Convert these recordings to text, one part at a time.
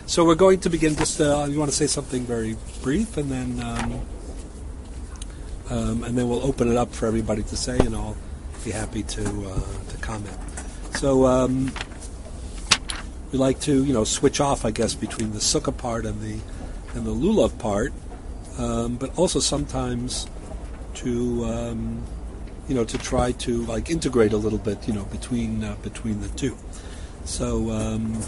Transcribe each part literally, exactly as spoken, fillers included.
So we're going to begin. Just uh, you want to say something very brief, and then um, um, and then we'll open it up for everybody to say, and I'll be happy to uh, to comment. So um, we like to you know switch off, I guess, between the sukkah part and the and the lulav part, um, but also sometimes to um, you know to try to like integrate a little bit, you know, between uh, between the two. So. Um,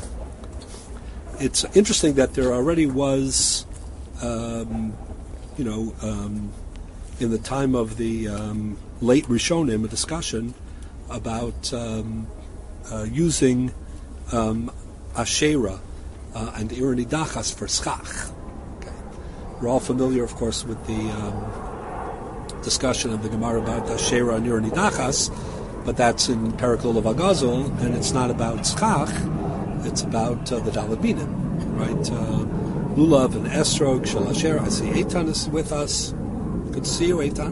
It's interesting that there already was, um, you know, um, in the time of the um, late Rishonim, a discussion about um, uh, using um, Asherah uh, and Ir Nidachas for schach. Okay. We're all familiar, of course, with the um, discussion of the Gemara about Asherah and Ir Nidachas, but that's in Perek Lulav Agazol, and it's not about schach. It's about uh, the Daled Minim, right? Uh, Lulav and Esrog, Shel Asherah. I see Eitan is with us. Good to see you, Eitan.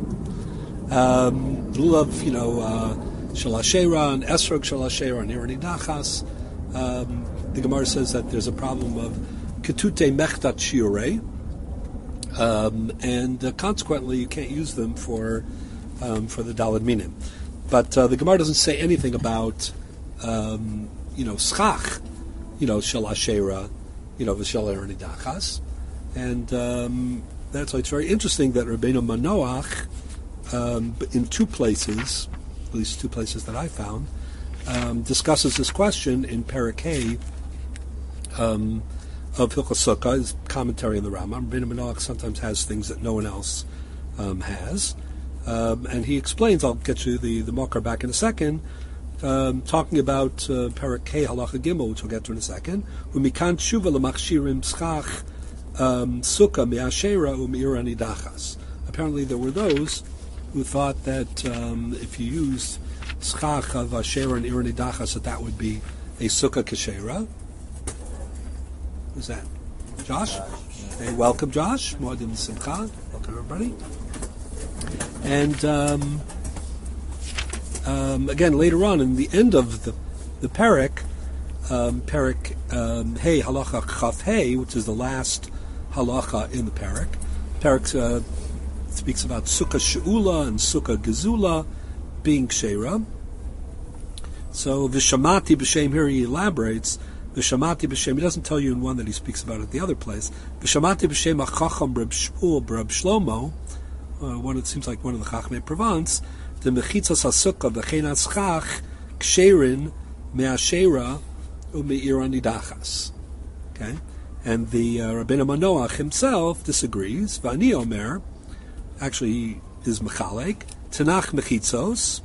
Um, Lulav, you know, uh, Shel Asherah and Esrog, Shel Asherah and Ir Nidachas. Um, the Gemara says that there's a problem of Ketute Mechtat Shiurei, um, and uh, consequently you can't use them for um, for the Daled Minim. But uh, the Gemara doesn't say anything about, um, you know, schach. You know, Shel Asherah, you know, V'Shel Ir Nidachas. And um, that's why it's very interesting that Rabbeinu Manoach, um, in two places, at least two places that I found, um, discusses this question in Perek Hey um, of Hilchos Sukkah, his commentary on the Rambam. Rabbeinu Manoach sometimes has things that no one else um, has. Um, and he explains, I'll get you the, the marker back in a second, Um, talking about uh, Perek Hey Halacha Gimel, which we'll get to in a second. Umikan tshuva lemachshirim schach sukkah me'asherah u'me'ir nidachas. Apparently, there were those who thought that um, if you used schach of asherah and ir nidachas, that that would be a sukkah kashera. Who's that? Josh. Hey, welcome, Josh. Moedim Simcha. Welcome, everybody. And. Um, Um, again, later on, in the end of the the Perek, um, Perek um, Hey Halacha Chaf Hey, which is the last halacha in the Perek, Perek uh, speaks about Sukkah She'ula and Sukkah Gezula being Kshera. So Vishamati B'Shem, here he elaborates, Vishamati B'Shem, he doesn't tell you in one that he speaks about it the other place, Vishamati B'Shem HaChacham Reb Shmuel Reb Shlomo, uh, one, it seems like one of the Chachmei Provence, the mechitzas hasukah v'chein schach ksherin me'asherah u'me'ir nidachas. Okay, and the uh, Rabbeinu Manoach himself disagrees. V'ani omer, actually he is mechalek tanach mechitzos,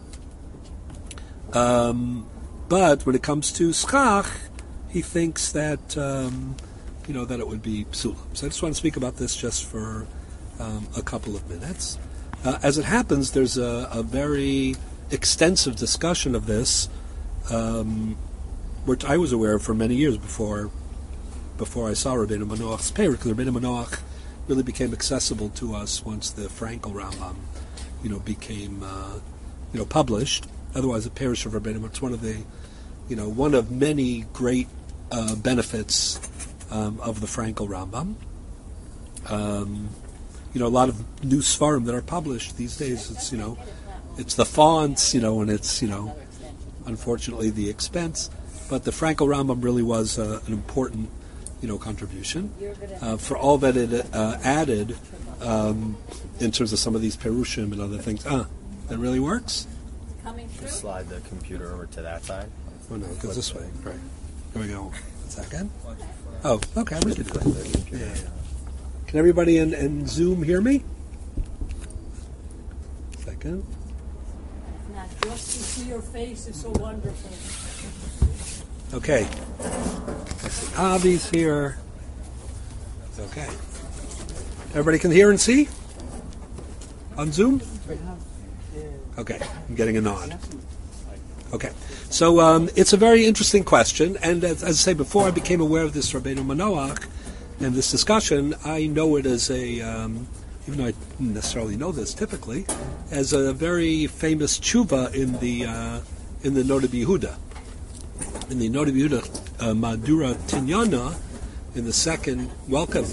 um, but when it comes to schach, he thinks that um, you know that it would be psula. So I just want to speak about this just for um, a couple of minutes. Uh, as it happens, there's a, a very extensive discussion of this, um, which I was aware of for many years before before I saw Rabbeinu Manoach's paper, because Rabbeinu Manoach really became accessible to us once the Frankel Rambam, you know, became uh, you know published. Otherwise, the parish of Rabbeinu, it's one of the, you know, one of many great uh, benefits um, of the Frankel Rambam. Um, You know, a lot of new Sfarim that are published these days, it's, you know, it's the fonts, you know, and it's, you know, unfortunately the expense. But the Frankel Rambam really was uh, an important, you know, contribution uh, for all that it uh, added um, in terms of some of these Perushim and other things. Ah, that really works? Just slide the computer over to that side. Oh, no, it goes this way. Right. Here we go. One second. Oh, okay, we can do it. Yeah, yeah. Can everybody in, in Zoom hear me? Second. Now, just to see your face is so wonderful. Okay. I see Avi's here. Okay. Everybody can hear and see? On Zoom? Okay. I'm getting a nod. Okay. So um, it's a very interesting question, and as, as I say, before I became aware of this Rabbeinu Manoach, and this discussion, I know it as a, um, even though I didn't necessarily know this typically, as a very famous tshuva in the uh, in the Noda B'Yehuda. In the Noda B'Yehuda uh, Madura Tinyana, in the second, welcome.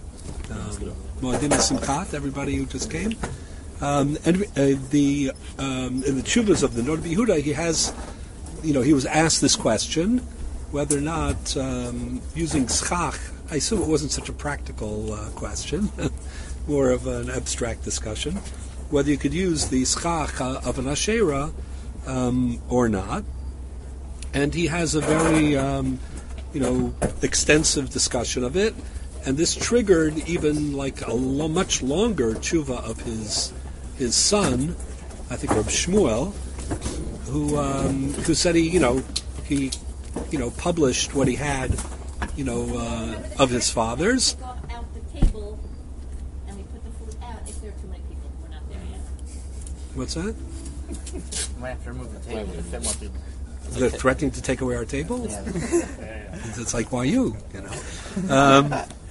Moedim Simchat, everybody who just came. Um, and uh, the um, in the Tshuvas of the Nord Yehuda, he has, you know, he was asked this question, whether or not um, using schach, I assume it wasn't such a practical uh, question, more of an abstract discussion, whether you could use the schach uh, of an Asherah um, or not. And he has a very, um, you know, extensive discussion of it, and this triggered even like a lo- much longer tshuva of his his son, I think Reb Shmuel, who um, who said he, you know, he, you know, published what he had, you know, uh, of his father's. We got out the table and we put the food out if there are too many people. We're not there yet. What's that? We might have to remove the table to fit more people. They're threatening to take away our table? Yeah. It's like, why you? You know. Um,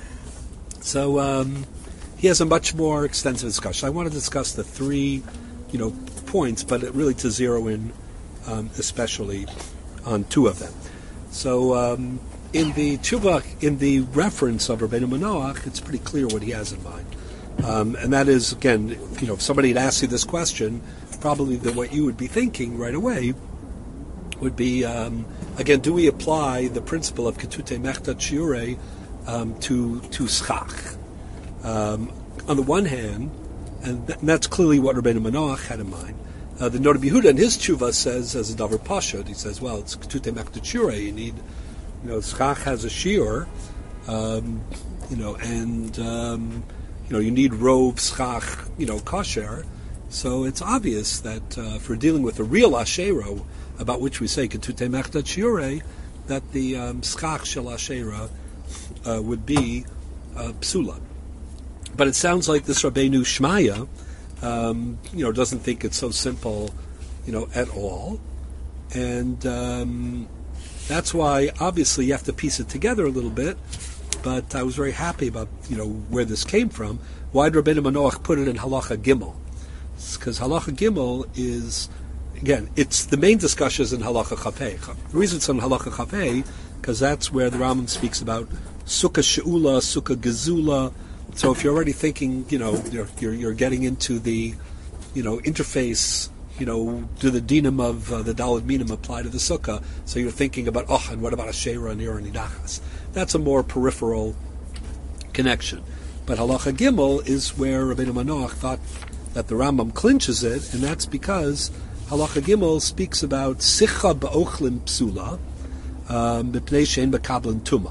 so um, he has a much more extensive discussion. I want to discuss the three, you know, points, but it really to zero in, um, especially on two of them. So um, in the tshuva, in the reference of Rabbeinu Manoach, it's pretty clear what he has in mind, um, and that is, again, you know, if somebody had asked you this question, probably the, what you would be thinking right away would be, um, again, do we apply the principle of ketute mechta shiurei um, to to schach? Um, on the one hand, and, th- and that's clearly what Rabbeinu Manoach had in mind. Uh, the Nord Yehuda in his tshuva says, as a davar pashut, he says, well, it's ketute mechta shiurei. You need, you know, schach has a shiur, um, you know, and um, you know, you need rov schach, you know, kosher. So it's obvious that uh, for dealing with a real asherah, about which we say ketute mechta shiurei, that the um, schach shel asherah uh, would be uh, psula. But it sounds like this Rabbeinu Shmaya, um, you know, doesn't think it's so simple, you know, at all, and um, that's why obviously you have to piece it together a little bit. But I was very happy about, you know, where this came from. Why did Rabbeinu Manoach put it in Halacha Gimel? Because Halacha Gimel is, again, it's the main discussion is in Halacha Chafei. The reason it's in Halacha Chafei, because that's where the Rambam speaks about Sukkah She'ula, Sukkah Gezula. So if you're already thinking, you know, you're, you're, you're getting into the, you know, interface, you know, do the dinam of uh, the Daled Minim apply to the Sukkah? So you're thinking about, oh, and what about Asherah and Ir and Nidachas? That's a more peripheral connection. But Halacha Gimel is where Rabbeinu Manoach thought that the Rambam clinches it, and that's because Halacha Gimel speaks about Sicha Ba'ochlim Psula, B'pnei Shein B'kablan Tuma.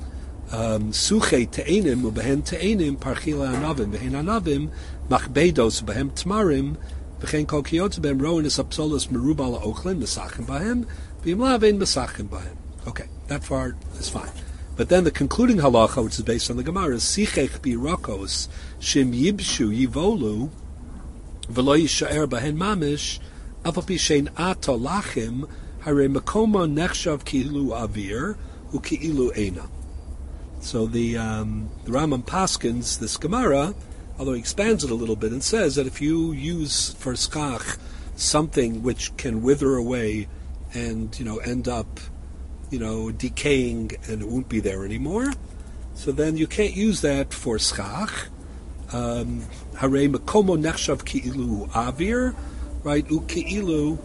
Suche Te'enim U'behen Te'enim Parchila Anavim B'hen Anavim Machbedos B'hem Tmarim B'chen Kol Kiyotz B'hem Roinis Apsolos Merubal Ochlin Mesachim B'hem B'im Lavein Mesachim B'hem. Okay, that part is fine. But then the concluding halacha, which is based on the Gemara, is Sichech Birakos Shim Yibshu Yivolu V'lo Yishaer B'hen Mamish Apapi Shein Ato Lachim Hare Makoma Nechshav Ki'ilu Avir U'Ki'ilu Eina. So the um, the Rambam paskins this Gemara, although he expands it a little bit, and says that if you use for schach something which can wither away and, you know, end up, you know, decaying and it won't be there anymore, so then you can't use that for schach. Hare makomo nechshav ki'ilu avir, right? U ki'ilu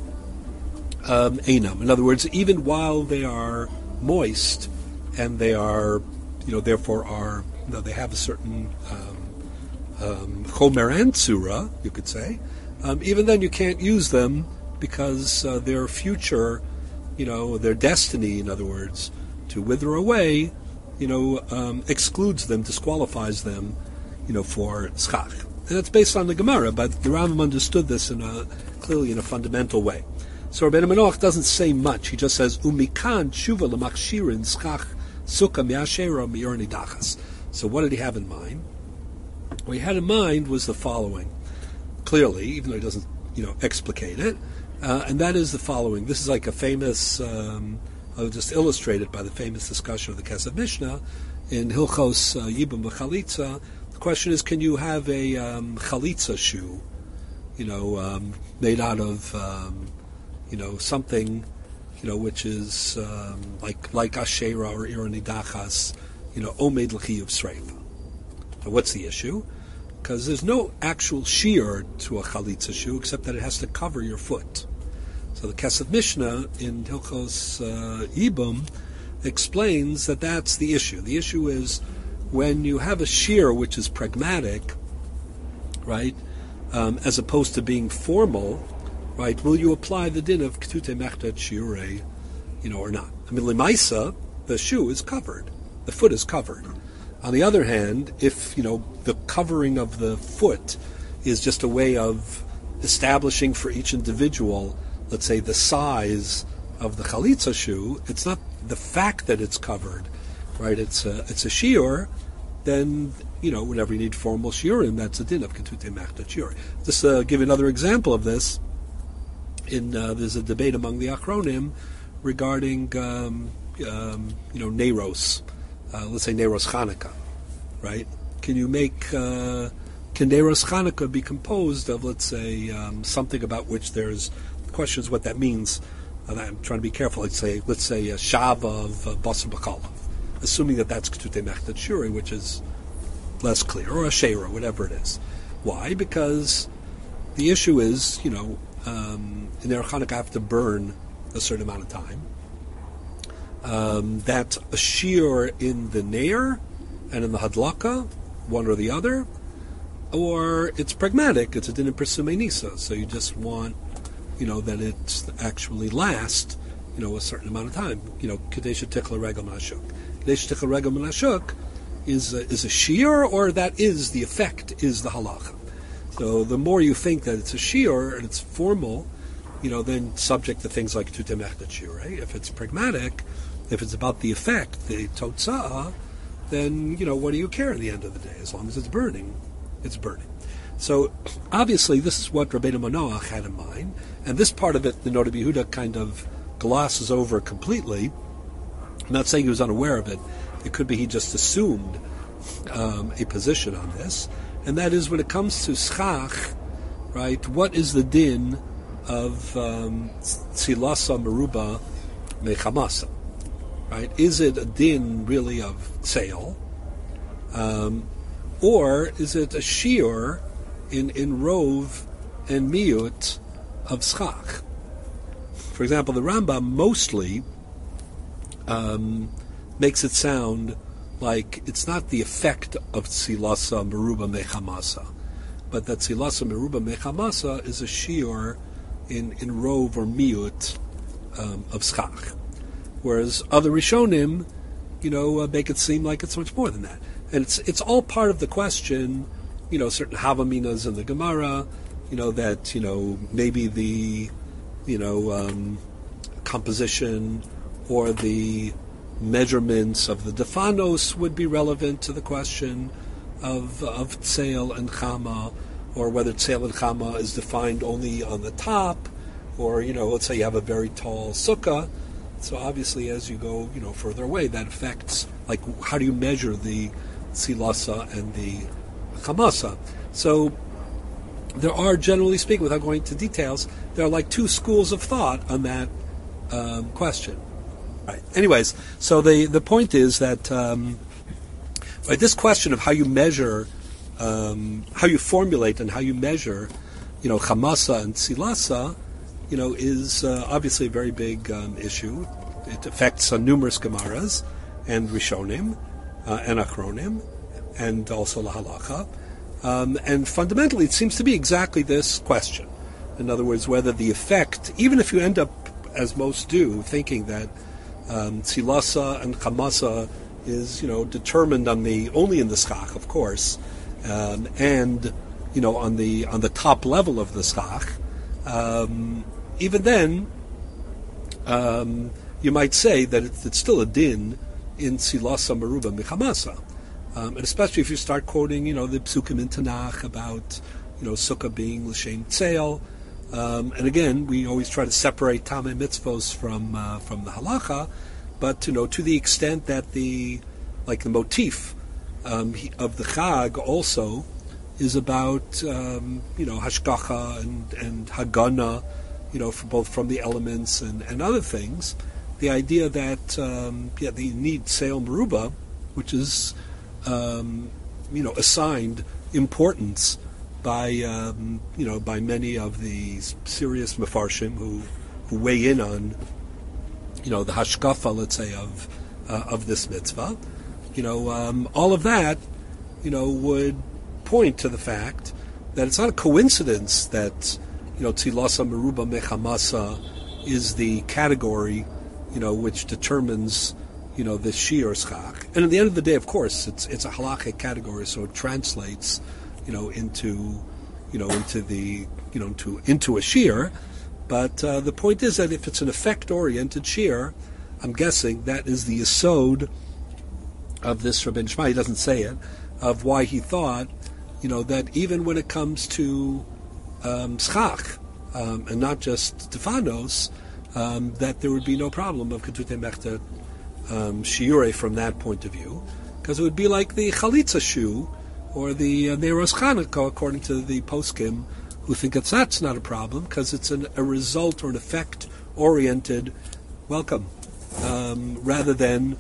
einam. In other words, even while they are moist and they are, you know, therefore are, you know, they have a certain chomer and tzura, you could say. Um, even then, you can't use them because uh, their future, you know, their destiny, in other words, to wither away, you know, um, excludes them, disqualifies them, you know, for schach. And it's based on the Gemara, but the Rambam understood this in a clearly in a fundamental way. So Rabbeinu Manoach doesn't say much. He just says, "Umikan shuva l'machshirin schach sukkah mi'ashera mi'or nidachas." So what did he have in mind? What he had in mind was the following. Clearly, even though he doesn't, you know, explicate it, uh, and that is the following. This is like a famous, um, I'll just illustrate it by the famous discussion of the Kesef Mishnah in Hilchos uh, Yibum B'Chalitza. The question is, can you have a um, chalitza shoe, you know, um, made out of, um, you know, something, you know, which is um, like like Asherah or Ir Nidachas, you know, omed l'chiyuv sreifa. Now, what's the issue? Because there's no actual shear to a chalitza shoe except that it has to cover your foot. So the Kesef Mishnah in Hilchos uh, Ibum explains that that's the issue. The issue is when you have a shear which is pragmatic, right, um, as opposed to being formal, right, will you apply the din of Ketute Mechtet Shiurei, you know, or not? I mean, Lemaisa, the shoe is covered. The foot is covered. On the other hand, if, you know, the covering of the foot is just a way of establishing for each individual, let's say, the size of the chalitza shoe, it's not the fact that it's covered, right? It's a, it's a shiur, then, you know, whenever you need formal shiurim, that's a din of ketute mechta shiur. Just to give another example of this, in uh, there's a debate among the achronim regarding, um, um, you know, Neiros. Uh, let's say Neiros Chanukah, right? Can you make, uh, can Neiros Chanukah be composed of, let's say, um, something about which there's questions what that means? And I'm trying to be careful. Let's say, let's say a shava of uh, basar b'chalav, assuming that that's ketute mechtet shuri, which is less clear, or a sheira, whatever it is. Why? Because the issue is, you know, um, in Neiros Chanukah have to burn a certain amount of time. Um, that a shiur in the neir and in the hadlaka, one or the other, or it's pragmatic, it's a din in persumei nisa, so you just want, you know, that it actually lasts, you know, a certain amount of time. You know, kadesha tikla regel menashuk. Kadesha tikla regel menashuk is a, is a shiur, or that is the effect, is the halacha. So the more you think that it's a shiur and it's formal, you know, then subject to things like tutei mechtet shiurei. If it's pragmatic, if it's about the effect, the totzah, then, you know, what do you care at the end of the day? As long as it's burning, it's burning. So, obviously, this is what Rabbeinu Manoach had in mind, and this part of it, the Noda B'Yehuda kind of glosses over completely. I'm not saying he was unaware of it. It could be he just assumed um, a position on this, and that is when it comes to schach, right, what is the din of um, tzilasa meruba mechamasa? Right? Is it a din really of sale, um, or is it a shiur in in rov and miut of schach? For example, the Rambam mostly um, makes it sound like it's not the effect of tzilasa meruba mechamasa, but that tzilasa meruba mechamasa is a shiur in in rov or miut um, of schach. Whereas other Rishonim, you know, uh, make it seem like it's much more than that. And it's it's all part of the question, you know, certain Havaminas in the Gemara, you know, that, you know, maybe the, you know, um, composition or the measurements of the Defanos would be relevant to the question of of Tseil and Chama, or whether Tseil and Chama is defined only on the top, or, you know, let's say you have a very tall sukkah. So obviously, as you go, you know, further away, that affects, like, how do you measure the silasa and the chamasa? So there are, generally speaking, without going into details, there are like two schools of thought on that um, question. Right. Anyways, so the the point is that um, right, this question of how you measure, um, how you formulate and how you measure, you know, chamasa and silasa, you know, is uh, obviously a very big um, issue. It affects uh, numerous Gemaras and Rishonim uh, and Achronim and also La Halacha. Um, and fundamentally, it seems to be exactly this question. In other words, whether the effect, even if you end up, as most do, thinking that um, Tzilasa and Chamasa is, you know, determined on the only in the schach, of course, um, and, you know, on the on the top level of the schach. Um, Even then, um, you might say that it's, it's still a din in Tzilasa Meruba Mechamasa. Um, and especially if you start quoting, you know, the Psukim in Tanakh about, you know, Sukkah being L'Shem Tzeil. Um, and again, we always try to separate Tamei Mitzvos from uh, from the Halacha, but, you know, to the extent that the, like the motif um, of the Chag also is about, um, you know, Hashgacha and, and Hagana, you know, for both from the elements and, and other things, the idea that um, yeah, you need Seil Meruba, which is, um, you know, assigned importance by, um, you know, by many of the serious mefarshim who, who weigh in on, you know, the hashkafa, let's say, of uh, of this mitzvah. You know, um, all of that, you know, would point to the fact that it's not a coincidence that, you know, tzilasa meruba mechamasa is the category, you know, which determines, you know, the shiur schach. And at the end of the day, of course, it's it's a halachic category, so it translates, you know, into, you know, into the, you know, to into a shiur. But uh, the point is that if it's an effect-oriented shiur, I'm guessing that is the yesod of this Rabbeinu Shmai. He doesn't say it, of why he thought, you know, that even when it comes to um, schach, um, and not just Stefanos, um, that there would be no problem of Ketutei Mechta um, shiure from that point of view, because it would be like the chalitza shoe or the uh, Neiros Chanukah, according to the poskim, who think that that's not a problem because it's an, a result or an effect-oriented welcome, um, rather than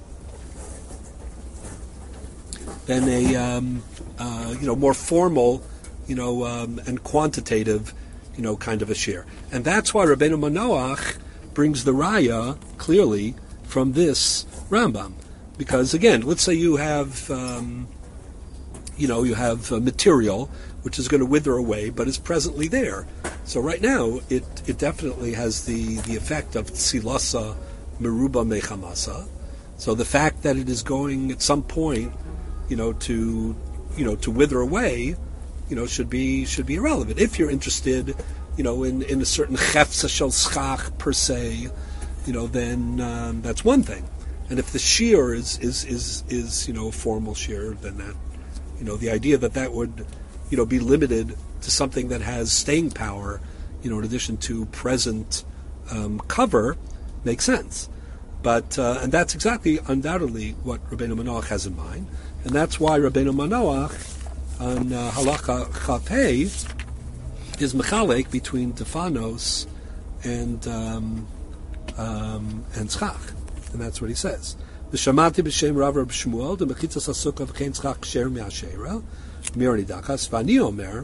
than a um, uh, you know more formal, you know, um, and quantitative, you know, kind of a share. And that's why Rabbeinu Manoach brings the raya clearly from this Rambam, because again, let's say you have um, you know you have uh, material which is going to wither away, but is presently there. So right now, it it definitely has the, the effect of tzilasa meruba mechamasa. So the fact that it is going at some point, you know, to you know to wither away, you know, should be should be irrelevant. If you're interested, you know, in, in a certain chefza shel schach per se, you know, then um, that's one thing. And if the shiur is is is is you know a formal shiur, then that, you know, the idea that that would, you know, be limited to something that has staying power, you know, in addition to present um, cover, makes sense. But uh, and that's exactly, undoubtedly, what Rabbeinu Manoach has in mind, and that's why Rabbeinu Manoach on uh, Halacha Chapei is mechalek between Tefanos and um, um, and Schach, and that's what he says. V'shamati b'shem Rav Rab Shmuel the mechitzas hasukah v'chein Schach ksher me'ashera mirani dakas v'ani omer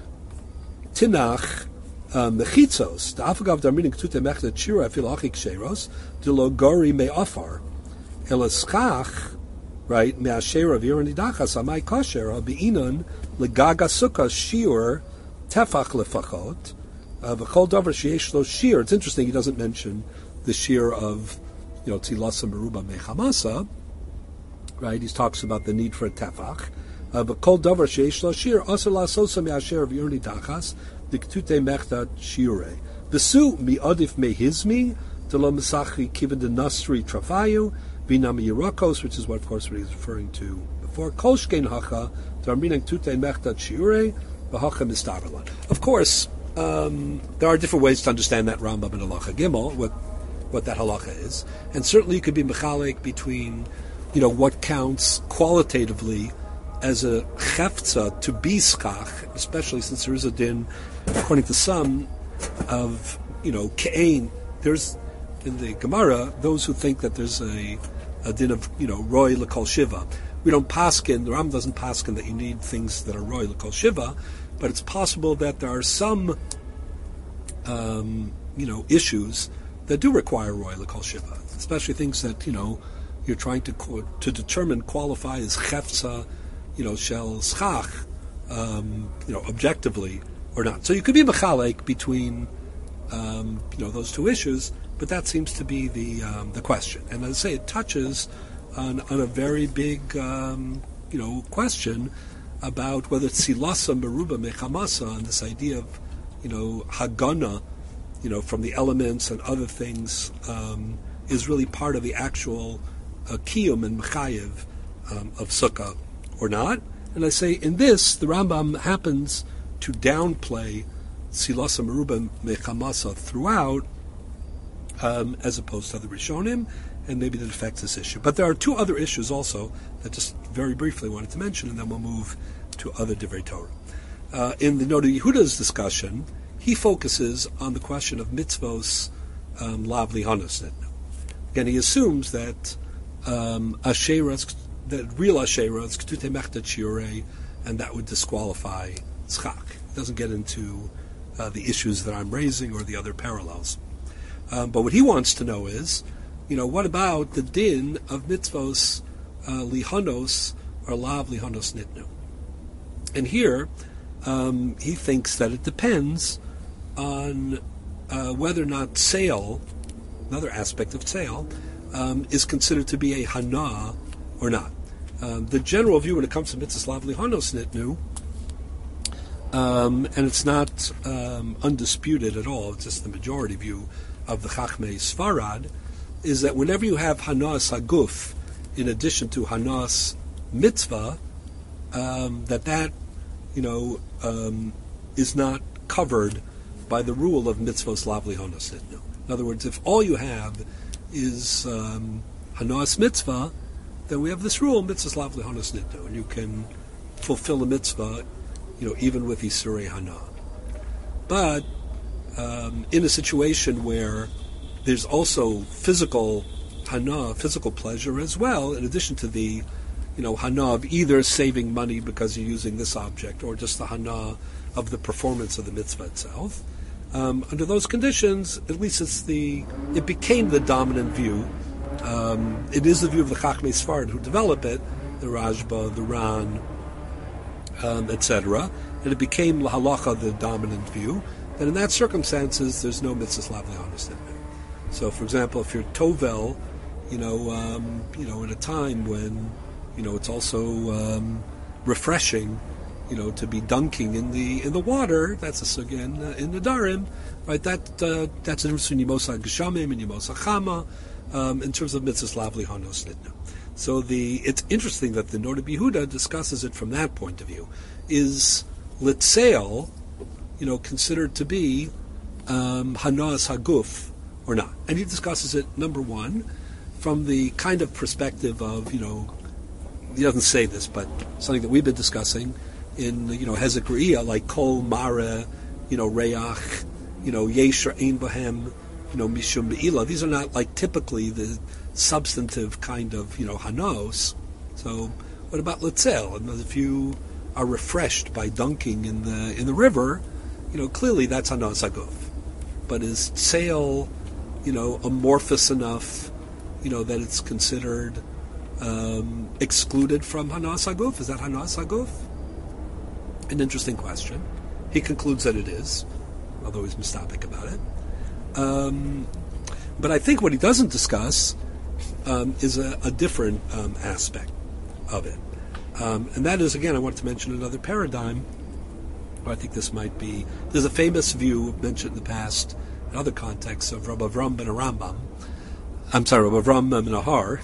tinach mechitzos da'afagav darminim ktute mechta tshira afil achi ksheros d'lo gori me'afar ela Schach, right, me'ashera v'irani dakas amai kasher bi'inon legaga sukkah shiur tefach lefachot v'chol davar sheyesh lo shiur. It's interesting he doesn't mention the shiur of, you know, tzilasa meruba mechamasa, right? He talks about the need for a tefach. But kol davar sheish lo shir asur la'asosa me'asher v'yurni tachas diktute mechta shiure. V'su mi'odif mehizmi d'lo mesachri kiven de nasri trafayu v'nami yirakos, which is what, of course, what he's referring to before. Kol shkein hacha d'arminan ktute mechta shiure v'hacha mistaverlan. Of course, um, there are different ways to understand that Rambam and Halacha Gimel, what what that halacha is, and certainly you could be mechalek between, you know, what counts qualitatively as a chefza to be schach, especially since there is a din, according to some, of, you know, ke'ein. There's in the Gemara those who think that there's a, a din of, you know, roy l'kol shiva. We don't paskin, the Ram doesn't paskin that you need things that are roy l'kol shiva, but it's possible that there are some, um, you know, issues that do require roy l'kol shiva, especially things that, you know, you're trying to to determine, qualify as chefza, you know, shel schach, um, you know, objectively or not. So you could be mechalek between, um, you know, those two issues, but that seems to be the um, the question. And as I say, it touches on on a very big, um, you know, question about whether tzilasa meruba mechamasa, and this idea of, you know, hagana, you know, from the elements and other things, um, is really part of the actual uh, kiyum and mechayev um, of sukkah or not. And I say, in this, the Rambam happens to downplay tzilasa meruba mechamasa throughout, um, as opposed to the Rishonim, and maybe that affects this issue. But there are two other issues also that just very briefly wanted to mention, and then we'll move to other Divrei Torah. Uh, in the Noda Yehuda's discussion, he focuses on the question of mitzvos um, lav lihanos. Again, he assumes that um, asheras that real Asherah is Ketute Mechta Chiore, and that would disqualify Tzchak. It doesn't get into uh, the issues that I'm raising or the other parallels. Um, but what he wants to know is, you know, what about the din of mitzvos uh, lihanos or lav lihanos nitnu? And here, um, he thinks that it depends on uh, whether or not sale, another aspect of sale, um, is considered to be a hana or not. Um, the general view when it comes to mitzvos lav lihanos nitnu, um, and it's not um, undisputed at all, it's just the majority view of the Chachmei Sfarad, is that whenever you have hanas haguf in addition to hanas mitzvah, um, that that, you know, um, is not covered by the rule of mitzvos lav lihanos nitnu. In other words, if all you have is um, hanas mitzvah, then we have this rule, mitzvos lav lihanos nitnu, and you can fulfill a mitzvah, you know, even with isurei hana. But um, in a situation where there's also physical hana, physical pleasure as well, in addition to the, you know, hana of either saving money because you're using this object, or just the hana of the performance of the mitzvah itself. Um, under those conditions, at least it's the it became the dominant view. Um, it is the view of the Chachmei Sfarad who develop it, the Rashba, the Ran, um, et cetera, and it became la halacha the dominant view. That in that circumstances, there's no mitzvahs lav lihanos nitnu. So, for example, if you're tovel, you know, um, you know, in a time when, you know, it's also um, refreshing, you know, to be dunking in the in the water. That's a sugya in, uh, in the Darim, right? That uh, that's a difference between Yimosa Geshamim and Yimosa Chama um, in terms of mitzvahs lav lihanos nitnu. So the it's interesting that the Nord Yehuda discusses it from that point of view. Is litzeil, you know, considered to be um, hanas haguf or not? And he discusses it, number one, from the kind of perspective of, you know, he doesn't say this, but something that we've been discussing in, you know, Hezek Re'iyah, like kol mare, you know, reach, you know, yesher ein bahem, you know, mishum be'ila. These are not like typically the substantive kind of, you know, hanos. So what about litzel? And if you are refreshed by dunking in the in the river, you know, clearly that's hanas haguf. But is tzeil, you know, amorphous enough, you know, that it's considered um, excluded from hanas haguf? Is that hanas haguf? An interesting question. He concludes that it is, although he's mistopic about it. Um, but I think what he doesn't discuss um, is a, a different um, aspect of it. Um, and that is, again, I wanted to mention another paradigm. I think this might be, there's a famous view mentioned in the past in other contexts of Rabbi Avram ben Rambam. I'm sorry, Rabbi Avram ben Ahar,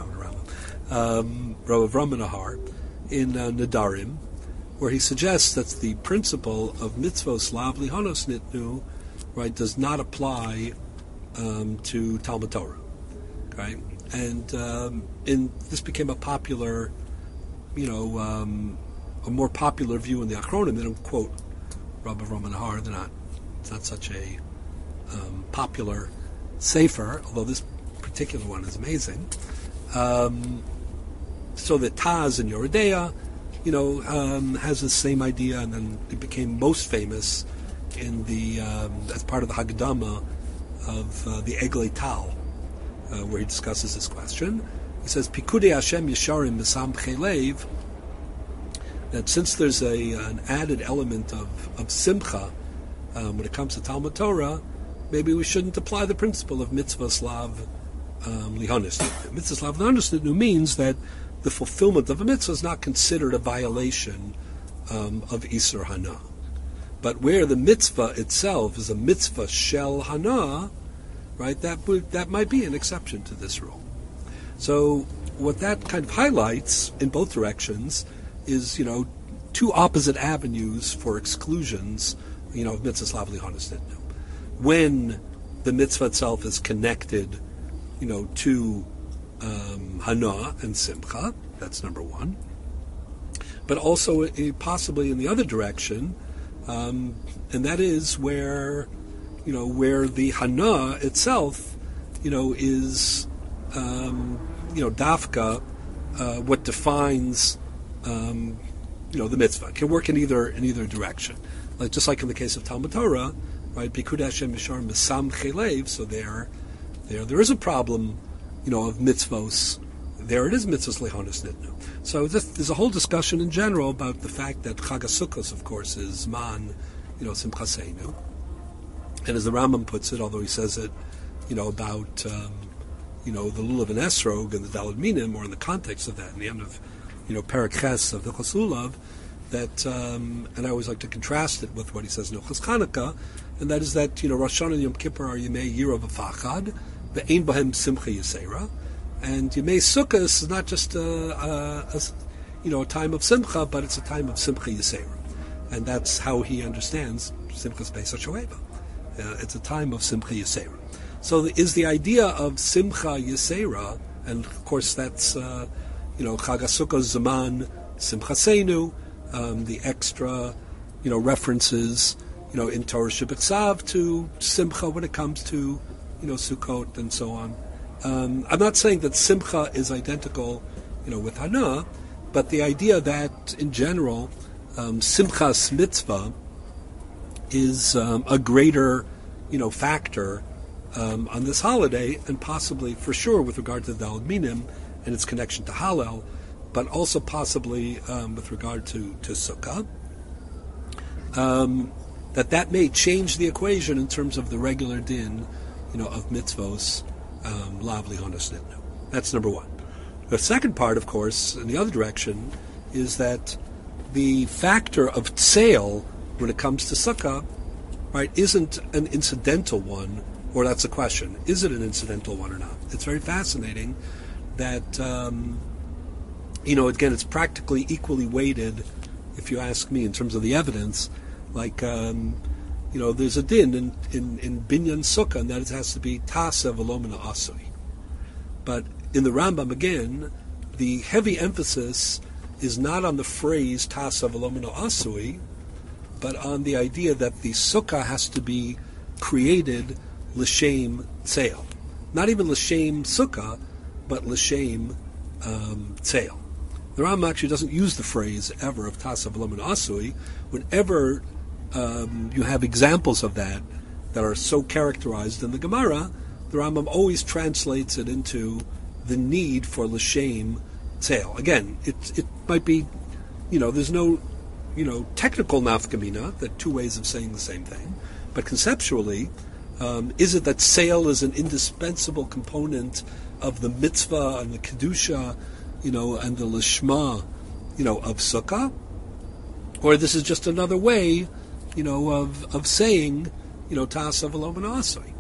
um, Rabbi Avram ben Ahar in uh, Nadarim, where he suggests that the principle of mitzvos lav lihanos nitnu, right, does not apply um, to Talmud Torah, right? And um, in, this became a popular, you know, um, a more popular view in the Achronim. They don't quote Rabbi Avram ben Ahar. They're not. It's not such a um, popular sefer, although this particular one is amazing. Um, so that Taz in Yoredea, you know, um, has the same idea, and then it became most famous in the um, as part of the Haggadah of uh, the Eglei Tal, uh, where he discusses this question. He says, Pikudei Hashem Yesharim B'Sam Chelev, that since there's a an added element of, of simcha um, when it comes to Talmud Torah, maybe we shouldn't apply the principle of mitzvah lav um, lihanos. Mitzvah lav lihanos means that the fulfillment of a mitzvah is not considered a violation um, of Isur Hana. But where the mitzvah itself is a mitzvah shel Hana, right, that would, that might be an exception to this rule. So what that kind of highlights in both directions is, you know, two opposite avenues for exclusions, you know, of mitzvahs lav lihanos nitnu. When the mitzvah itself is connected, you know, to um, hana and simcha, that's number one. But also uh, possibly in the other direction, um, and that is where, you know, where the hana itself, you know, is, um, you know, dafka uh, what defines, um, you know, the mitzvah. It can work in either in either direction. Like just like in the case of Talmud Torah, right? Bikud Hashem Yishar Mesam Chelev. So there, there, there is a problem, you know, of mitzvos. There it is, mitzvos lehonis nitnu. So this, there's a whole discussion in general about the fact that Chag HaSukkos, of course, is man, you know, simchaseinu. And as the Rambam puts it, although he says it, you know, about, um, you know, the Lulav and Esrog and the Daled Minim, or in the context of that, in the end of, you know, Perek Ches of the Hilchos Lulav, that, um, and I always like to contrast it with what he says in Hilchos Chanukah, and that is that, you know, Rosh Hashanah and Yom Kippur are Yemei Yira V'Fachad, Ve'ein Bahem Simcha Yisera, and Yemei Sukkot is not just a, a, a, you know, a time of Simcha, but it's a time of Simcha Yisera. And that's how he understands Simchas Beis HaShoeva. Uh, it's a time of Simcha Yisera. So the, is the idea of Simcha Yisera, and of course that's, uh, you know, Chag HaSukkos Zaman Simchaseinu, um, the extra, you know, references, you know, in Torah Shebetzav to Simcha when it comes to, you know, Sukkot and so on. Um, I'm not saying that Simcha is identical, you know, with Hana, but the idea that, in general, um, Simchas Mitzvah is um, a greater, you know, factor um, on this holiday, and possibly, for sure, with regard to the Daled Minim and its connection to Hallel, but also possibly um, with regard to, to Sukkah, um, that that may change the equation in terms of the regular din, you know, of mitzvos, um, lav lihonos nitnu. That's number one. The second part, of course, in the other direction, is that the factor of tzeil when it comes to Sukkah, right, isn't an incidental one, or that's the question. Is it an incidental one or not? It's very fascinating that, um, you know, again, it's practically equally weighted, if you ask me, in terms of the evidence. Like, um, you know, there's a din in, in, in Binyan Sukkah, and that it has to be Tasa V'Lomina Asui. But in the Rambam, again, the heavy emphasis is not on the phrase Tasa V'Lomina Asui, but on the idea that the Sukkah has to be created L'Shem Tzeil. Not even L'Shem Sukkah, but L'Shem um, Tzeil. The Rambam actually doesn't use the phrase ever of Tasa V'Lomina Asui. Whenever um, you have examples of that that are so characterized in the Gemara, the Rambam always translates it into the need for L'Shem Tzeil. Again, it it might be, you know, there's no, you know, technical nafkamina, that two ways of saying the same thing, but conceptually, um, is it that Tzeil is an indispensable component of the mitzvah and the kedusha, you know, and the lishma, you know, of Sukkah, or this is just another way, you know, of of saying, you know, Tasa V'Lomina Asui.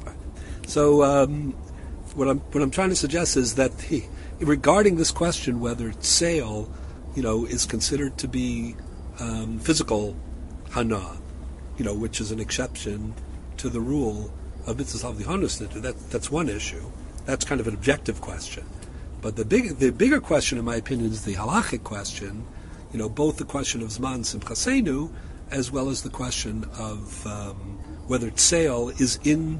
So um, what I'm what I'm trying to suggest is that the, regarding this question whether Tzeil, you know, is considered to be um, physical Hana, you know, which is an exception to the rule of mitzvahs lav lihonos nitnu, that that's one issue. That's kind of an objective question. But the big the bigger question, in my opinion, is the halachic question. You know, both the question of Zman Simchaseinu as well as the question of um, whether Tzeil is in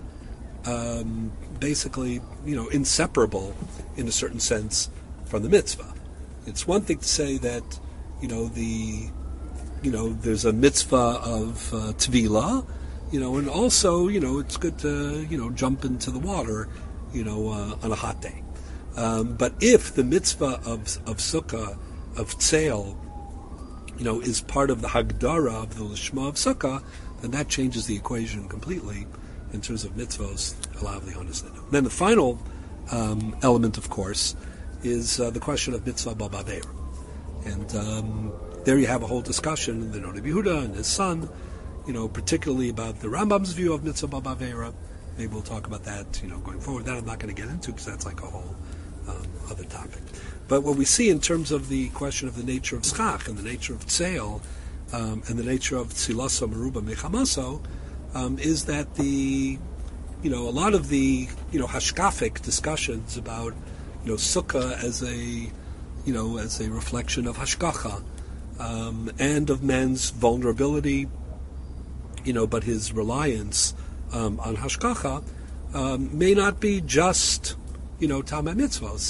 um, basically, you know, inseparable in a certain sense from the mitzvah. It's one thing to say that, you know, the you know, there's a mitzvah of uh, Tvila, you know, and also, you know, it's good to, you know, jump into the water, you know, uh, on a hot day. Um, but if the mitzvah of of Sukkah, of Tzeil, you know, is part of the Hagdara of the Lishma of Sukkah, then that changes the equation completely in terms of mitzvos, lav lihonos nitnu. Then the final um, element, of course, is uh, the question of mitzvah b'Bavera. And um, there you have a whole discussion in the Noda B'Yehuda and his son, you know, particularly about the Rambam's view of mitzvah b'Bavera. Maybe we'll talk about that, you know, going forward. That I'm not going to get into because that's like a whole um, other topic. But what we see in terms of the question of the nature of schach and the nature of tzeil um, and the nature of tzilaso meruba mechamaso um, is that the, you know, a lot of the, you know, hashkafic discussions about, you know, sukkah as a, you know, as a reflection of hashgacha um, and of man's vulnerability, you know, but his reliance um, on hashgacha um, may not be just, you know, tamei mitzvos.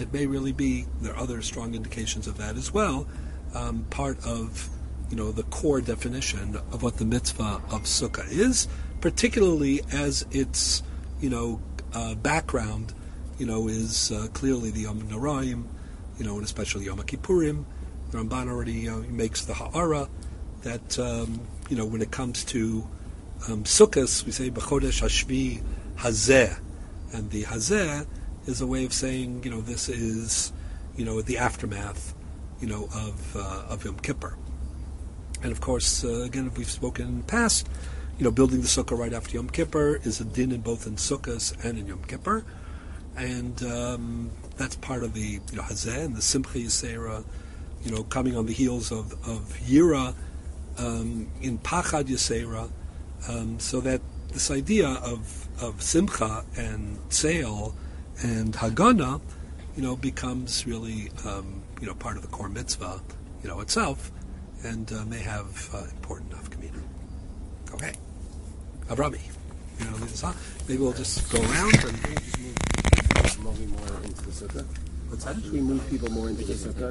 it may really be, there are other strong indications of that as well, um, part of, you know, the core definition of what the mitzvah of Sukkah is, particularly as its, you know, uh, background, you know, is uh, clearly the Yom Noraim, you know, and especially Yom Kippurim. The Ramban already uh, makes the ha'ara that, um, you know, when it comes to um, Sukkot, we say B'chodesh Hashvi Hazeh, and the Hazeh is a way of saying, you know, this is, you know, the aftermath, you know, of uh, of Yom Kippur. And of course, uh, again, we've spoken in the past, you know, building the Sukkah right after Yom Kippur is a din in both in Sukkot and in Yom Kippur, and um, that's part of the, you know, Hazeh and the Simcha Yisera, you know, coming on the heels of of Yira um, in Pachad Yisera, um, so that this idea of of Simcha and Tzeil and Hagana, you know, becomes really, um, you know, part of the core mitzvah, you know, itself, and uh, may have uh, important nafkamina. Okay, Avrami, you know, lead us on. Maybe we'll just go around and Moving more into the sukkah. what's that? Should we move people more into the sukkah?